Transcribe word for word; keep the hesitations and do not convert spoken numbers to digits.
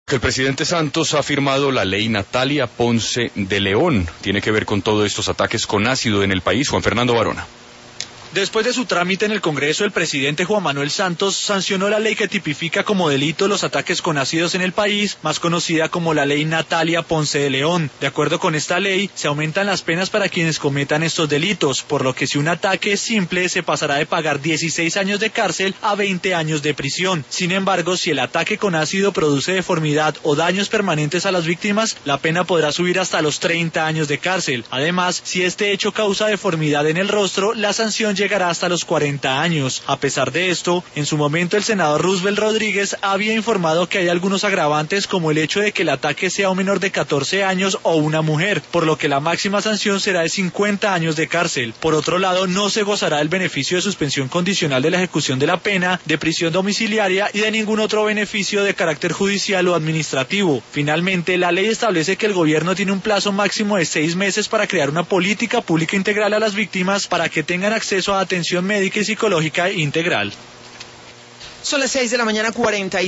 El presidente Santos ha firmado la ley Natalia Ponce de León. Tiene que ver con todos estos ataques con ácido en el país. Juan Fernando Varona. Después de su trámite en el Congreso, el presidente Juan Manuel Santos sancionó la ley que tipifica como delito los ataques con ácidos en el país, más conocida como la ley Natalia Ponce de León. De acuerdo con esta ley, se aumentan las penas para quienes cometan estos delitos, por lo que si un ataque es simple, se pasará de pagar dieciséis años de cárcel a veinte años de prisión. Sin embargo, si el ataque con ácido produce deformidad o daños permanentes a las víctimas, la pena podrá subir hasta los treinta años de cárcel. Además, si este hecho causa deformidad en el rostro, la sanción llegará hasta los cuarenta años. A pesar de esto, en su momento el senador Roosevelt Rodríguez había informado que hay algunos agravantes como el hecho de que el ataque sea un menor de catorce años o una mujer, por lo que la máxima sanción será de cincuenta años de cárcel. Por otro lado, no se gozará el beneficio de suspensión condicional de la ejecución de la pena, de prisión domiciliaria y de ningún otro beneficio de carácter judicial o administrativo. Finalmente, la ley establece que el gobierno tiene un plazo máximo de seis meses para crear una política pública integral a las víctimas para que tengan acceso a atención médica y psicológica integral. Son las seis de la mañana, cuarenta y